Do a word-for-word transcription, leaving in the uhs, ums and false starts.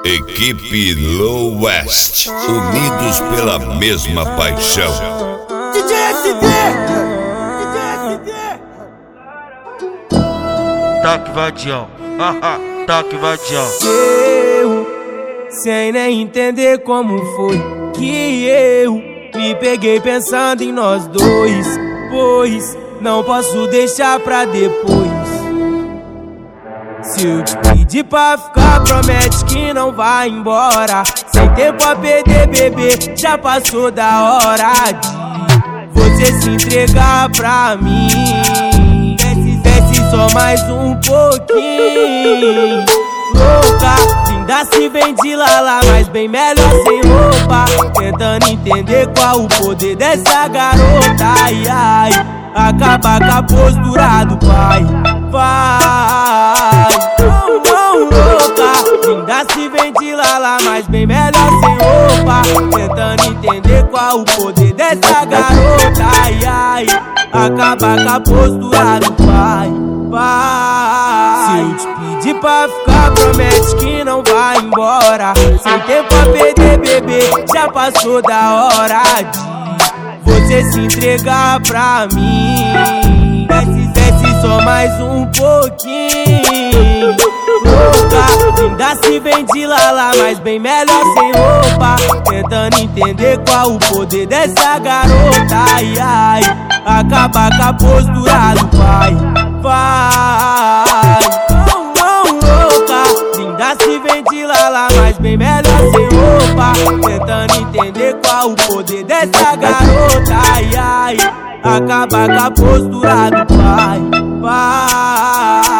Equipe Low West, unidos pela mesma paixão. D J S D! D J S D! Toque vadião, haha, toque vadião. Eu, sem nem entender como foi que eu me peguei pensando em nós dois, pois não posso deixar pra depois. Se eu te pedir pra ficar, promete que não vai embora. Sem tempo a perder, bebê, já passou da hora de você se entregar pra mim. Desce, desce só mais um pouquinho. Louca, linda se vem de lala, mas bem melhor sem roupa. Tentando entender qual o poder dessa garota. Ai, ai, acaba com a postura do pai. Vai, não, não, louca, linda se vem de lala, mas bem melhor sem roupa. Tentando entender qual o poder dessa garota. Ai, ai, acaba com a postura do pai. Vai, se eu te pedir pra ficar, promete que não vai embora. Sem tempo a perder, bebê, já passou da hora de você se entregar pra mim. Desce, desce só mais um pouquinho. Louca, linda se vem de lala, mas bem melhor sem roupa. Tentando entender qual o poder dessa garota. Ai, ai, acaba com a postura do pai. Vai, não, não, louca, linda se vem de lala, mas bem melhor sem roupa. Tentando entender qual o poder dessa garota. Ai, ai, acaba com a postura do pai. Vai.